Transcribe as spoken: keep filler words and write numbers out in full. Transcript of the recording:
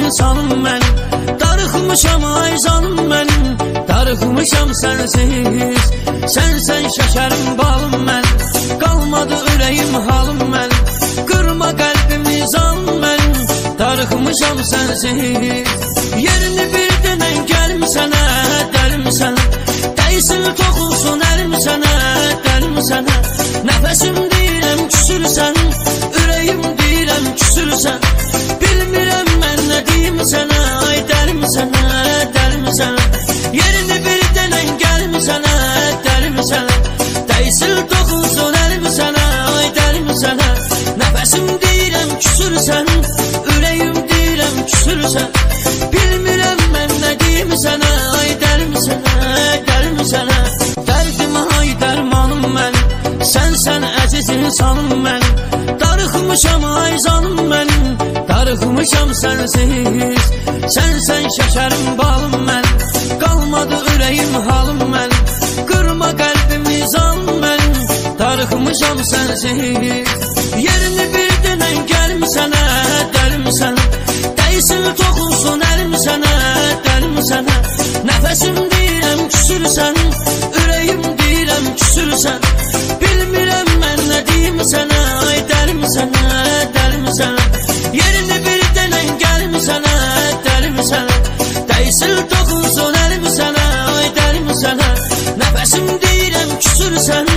insanım mən. Darıxmışam ay canım mənim, darıxmışam sənsiz. Sənsən şəkərim balım mən, qalmadı ürəyim halım mən. Qırma qəlbimi canım mənim, darıxmışam sənsiz. Yerini bir denən gəlim sənə, dəlim sənə. Dəysin toxunsun əlim sənə, dəlim sənə. Nəfəsim deyirəm küsürsən, ürəyim deyirəm küsürsən. Bilmirəm mən nə deyim sənə, ay dəlim sənə, dəlim sənə. Yerini bir denən gəlim sənə, dəlim sənə. Dəysin toxunsun əlim sənə, ay dəlim sənə. Nəfəsim deyirəm küsürsən, ürəyim deyirəm küsürsən. Bilmirəm mən nə deyim sənə, ay dəlim sənə, dəlim sənə. Dərdimə ay dərmanım mənim, sənsən əziz insanım mənim. Darıxmışam ay canım mənim, darıxmışam sənsiz. Sənsən şəkərim balım mənim, qalmadı ürəyim halım mənim. Qırma qəlbimi canım mənim, darıxmışam sənsiz. Yerini bir denən gəlim sənə, dəlim sənə. Dəysin toxunsun əlim sənə, dəlim sənə. Nəfəsim deyirəm küsürsən, ürəyim deyirəm küsürsən. Bilmirəm mən nə deyim sənə, ay dəlim sənə, dəlim sənə. Yerini bir denən gəlim sənə, dəlim sənə. Dəysin toxunsun əlim sənə, ay dəlim sənə. Nəfəsim deyirəm küsürsən,